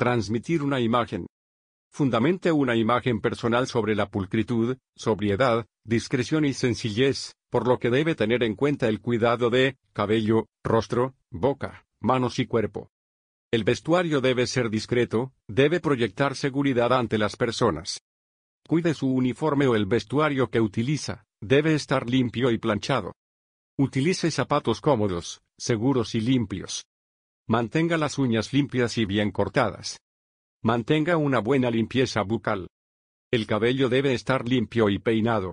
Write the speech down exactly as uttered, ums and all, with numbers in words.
Transmitir una imagen. Fundamente una imagen personal sobre la pulcritud, sobriedad, discreción y sencillez, por lo que debe tener en cuenta el cuidado de cabello, rostro, boca, manos y cuerpo. El vestuario debe ser discreto, debe proyectar seguridad ante las personas. Cuide su uniforme o el vestuario que utiliza, debe estar limpio y planchado. Utilice zapatos cómodos, seguros y limpios. Mantenga las uñas limpias y bien cortadas. Mantenga una buena limpieza bucal. El cabello debe estar limpio y peinado.